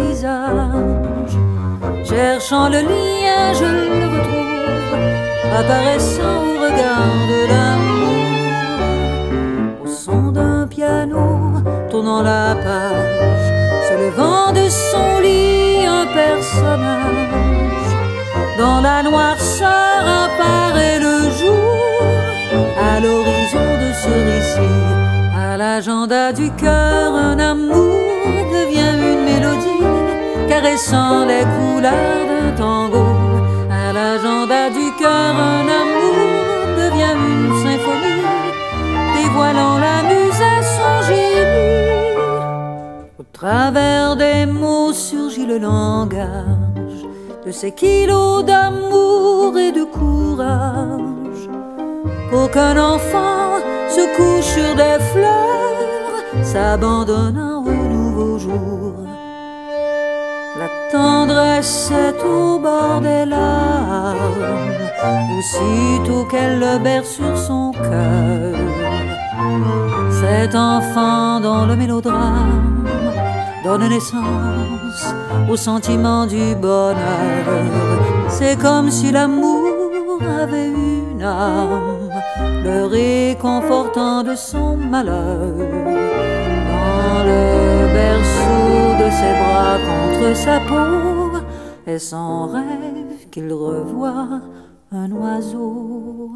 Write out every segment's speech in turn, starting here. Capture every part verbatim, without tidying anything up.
visage. Cherchant le lien, je le retrouve, apparaissant au regard de l'amour. Au son d'un piano, tournant la page, se levant de son lit, un personnage. Dans la noirceur apparaît le jour, à l'horizon de ce récit. À l'agenda du cœur, un amour devient une mélodie, caressant les couleurs d'un tango. À l'agenda du cœur, un amour devient une symphonie, dévoilant la muse à son génie. Au travers des mots surgit le langage de ces kilos d'amour et de courage. Pour qu'un enfant se couche sur des fleurs, s'abandonnant au nouveau jour. La tendresse est au bord des larmes, aussitôt qu'elle le berce sur son cœur. Cet enfant dont le mélodrame donne naissance au sentiment du bonheur. C'est comme si l'amour avait une âme, le réconfortant de son malheur. Dans le berceau de ses bras contre sa peau, est son rêve qu'il revoit un oiseau.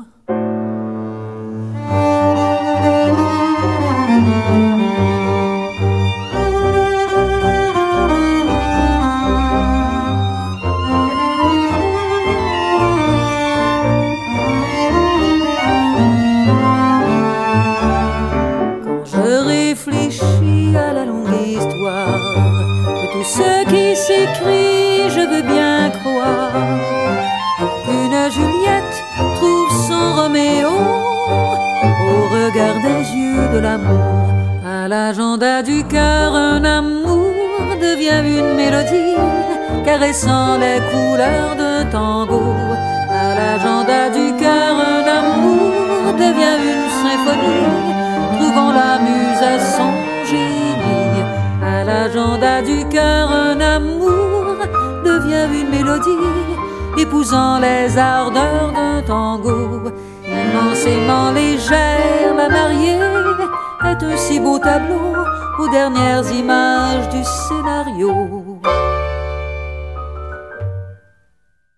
Réfléchis à la longue histoire de tout ce qui s'écrit, je veux bien croire qu'une Juliette trouve son Roméo au regard des yeux de l'amour. À l'agenda du cœur, un amour devient une mélodie, caressant les couleurs d'un tango. À l'agenda du cœur, un amour devient une symphonie, trouvant la muse à son génie. À l'agenda du cœur, un amour devient une mélodie, épousant les ardeurs d'un tango. Immensément légère, la mariée est un si beau tableau aux dernières images du scénario.